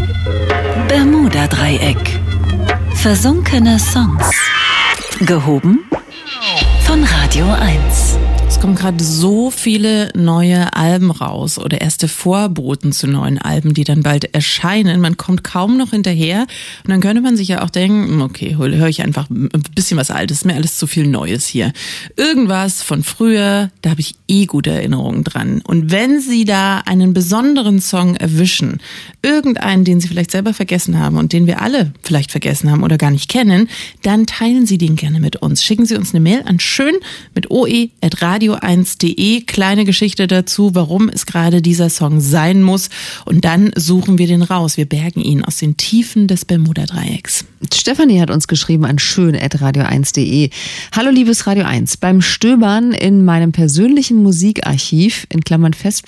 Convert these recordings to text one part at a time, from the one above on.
Bermuda-Dreieck. Versunkene Songs. Gehoben von Radio 1. Es kommen gerade so viele neue Alben raus oder erste Vorboten zu neuen Alben, die dann bald erscheinen. Man kommt kaum noch hinterher und dann könnte man sich ja auch denken, okay, höre ich einfach ein bisschen was Altes, ist mir alles zu viel Neues hier. Irgendwas von früher, da habe ich gute Erinnerungen dran. Und wenn Sie da einen besonderen Song erwischen, irgendeinen, den Sie vielleicht selber vergessen haben und den wir alle vielleicht vergessen haben oder gar nicht kennen, dann teilen Sie den gerne mit uns. Schicken Sie uns eine Mail an schön mit oe@radio1.de, kleine Geschichte dazu, warum es gerade dieser Song sein muss, und dann suchen wir den raus. Wir bergen ihn aus den Tiefen des Bermuda-Dreiecks. Stefanie hat uns geschrieben an schön@radio1.de. Hallo liebes Radio 1, beim Stöbern in meinem persönlichen Musikarchiv, in Klammern Festplatte, ...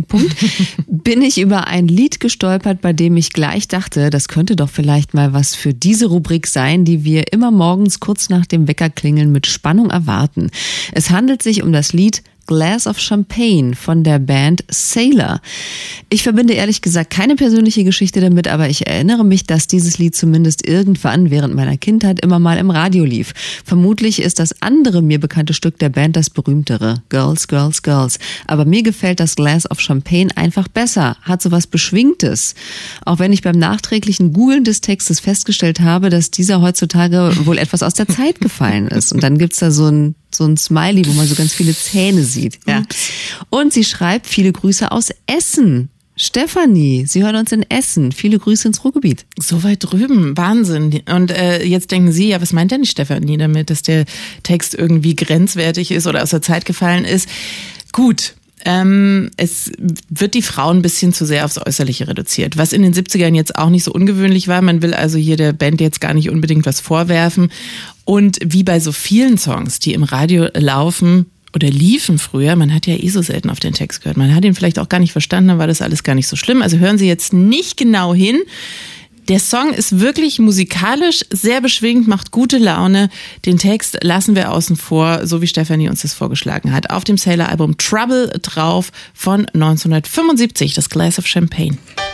bin ich über ein Lied gestolpert, bei dem ich gleich dachte, das könnte doch vielleicht mal was für diese Rubrik sein, die wir immer morgens kurz nach dem Weckerklingeln mit Spannung erwarten. Es handelt sich um das Lied Glass of Champagne von der Band Sailor. Ich verbinde ehrlich gesagt keine persönliche Geschichte damit, aber ich erinnere mich, dass dieses Lied zumindest irgendwann während meiner Kindheit immer mal im Radio lief. Vermutlich ist das andere mir bekannte Stück der Band das berühmtere, Girls, Girls, Girls. Aber mir gefällt das Glass of Champagne einfach besser, hat sowas Beschwingtes. Auch wenn ich beim nachträglichen Googlen des Textes festgestellt habe, dass dieser heutzutage wohl etwas aus der Zeit gefallen ist. Und dann gibt's da so ein Smiley, wo man so ganz viele Zähne sieht. Ja. Und sie schreibt, viele Grüße aus Essen. Stefanie, Sie hören uns in Essen. Viele Grüße ins Ruhrgebiet. So weit drüben, Wahnsinn. Und jetzt denken Sie, ja, was meint denn die Stefanie damit, dass der Text irgendwie grenzwertig ist oder aus der Zeit gefallen ist? Gut. Es wird die Frauen ein bisschen zu sehr aufs Äußerliche reduziert, was in den 70ern jetzt auch nicht so ungewöhnlich war. Man will also hier der Band jetzt gar nicht unbedingt was vorwerfen. Und wie bei so vielen Songs, die im Radio laufen oder liefen früher, man hat ja so selten auf den Text gehört. Man hat ihn vielleicht auch gar nicht verstanden, dann war das alles gar nicht so schlimm. Also hören Sie jetzt nicht genau hin. Der Song ist wirklich musikalisch sehr beschwingt, macht gute Laune. Den Text lassen wir außen vor, so wie Stefanie uns das vorgeschlagen hat. Auf dem Sailor-Album Trouble drauf von 1975, das Glass of Champagne.